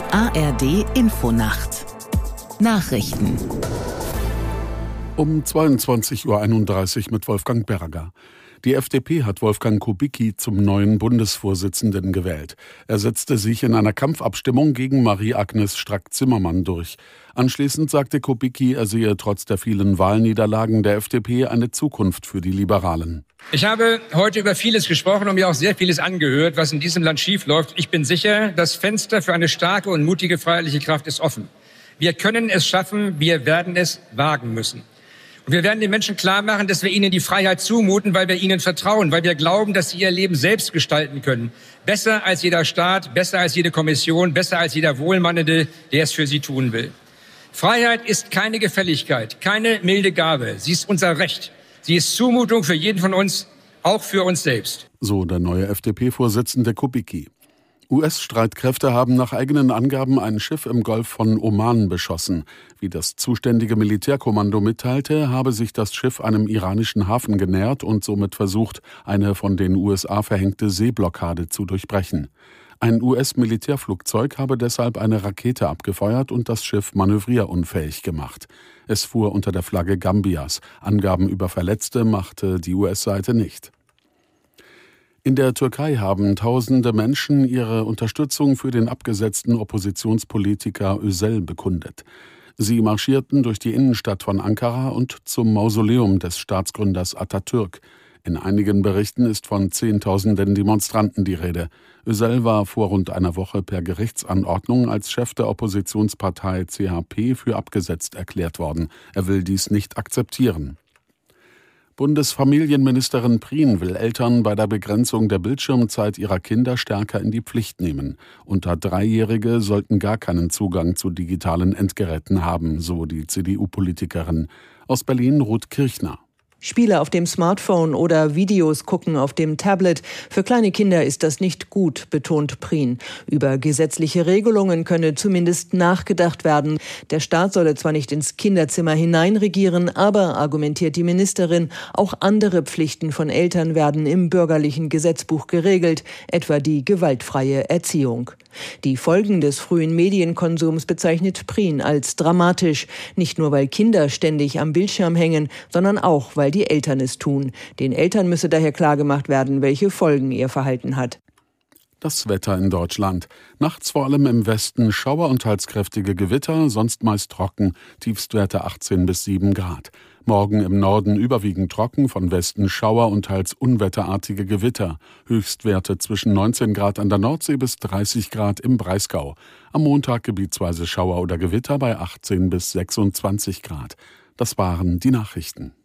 ARD Infonacht Nachrichten um 22:31 Uhr mit Wolfgang Berger. Die FDP hat Wolfgang Kubicki zum neuen Bundesvorsitzenden gewählt. Er setzte sich in einer Kampfabstimmung gegen Marie-Agnes Strack-Zimmermann durch. Anschließend sagte Kubicki, er sehe trotz der vielen Wahlniederlagen der FDP eine Zukunft für die Liberalen. Ich habe heute über vieles gesprochen und mir auch sehr vieles angehört, was in diesem Land schiefläuft. Ich bin sicher, das Fenster für eine starke und mutige freiheitliche Kraft ist offen. Wir können es schaffen, wir werden es wagen müssen. Und wir werden den Menschen klar machen, dass wir ihnen die Freiheit zumuten, weil wir ihnen vertrauen, weil wir glauben, dass sie ihr Leben selbst gestalten können. Besser als jeder Staat, besser als jede Kommission, besser als jeder Wohlmeinende, der es für sie tun will. Freiheit ist keine Gefälligkeit, keine milde Gabe. Sie ist unser Recht. Sie ist Zumutung für jeden von uns, auch für uns selbst. So der neue FDP-Vorsitzende Kubicki. US-Streitkräfte haben nach eigenen Angaben ein Schiff im Golf von Oman beschossen. Wie das zuständige Militärkommando mitteilte, habe sich das Schiff einem iranischen Hafen genähert und somit versucht, eine von den USA verhängte Seeblockade zu durchbrechen. Ein US-Militärflugzeug habe deshalb eine Rakete abgefeuert und das Schiff manövrierunfähig gemacht. Es fuhr unter der Flagge Gambias. Angaben über Verletzte machte die US-Seite nicht. In der Türkei haben tausende Menschen ihre Unterstützung für den abgesetzten Oppositionspolitiker Özel bekundet. Sie marschierten durch die Innenstadt von Ankara und zum Mausoleum des Staatsgründers Atatürk. In einigen Berichten ist von Zehntausenden Demonstranten die Rede. Özel war vor rund einer Woche per Gerichtsanordnung als Chef der Oppositionspartei CHP für abgesetzt erklärt worden. Er will dies nicht akzeptieren. Bundesfamilienministerin Prien will Eltern bei der Begrenzung der Bildschirmzeit ihrer Kinder stärker in die Pflicht nehmen. Unter Dreijährige sollten gar keinen Zugang zu digitalen Endgeräten haben, so die CDU-Politikerin. Aus Berlin Ruth Kirchner. Spiele auf dem Smartphone oder Videos gucken auf dem Tablet. Für kleine Kinder ist das nicht gut, betont Prien. Über gesetzliche Regelungen könne zumindest nachgedacht werden. Der Staat solle zwar nicht ins Kinderzimmer hineinregieren, aber, argumentiert die Ministerin, auch andere Pflichten von Eltern werden im bürgerlichen Gesetzbuch geregelt, etwa die gewaltfreie Erziehung. Die Folgen des frühen Medienkonsums bezeichnet Prien als dramatisch. Nicht nur, weil Kinder ständig am Bildschirm hängen, sondern auch, weil die Eltern es tun. Den Eltern müsse daher klargemacht werden, welche Folgen ihr Verhalten hat. Das Wetter in Deutschland. Nachts vor allem im Westen Schauer und teils kräftige Gewitter, sonst meist trocken, Tiefstwerte 18 bis 7 Grad. Morgen im Norden überwiegend trocken, von Westen Schauer und teils unwetterartige Gewitter. Höchstwerte zwischen 19 Grad an der Nordsee bis 30 Grad im Breisgau. Am Montag gebietsweise Schauer oder Gewitter bei 18 bis 26 Grad. Das waren die Nachrichten.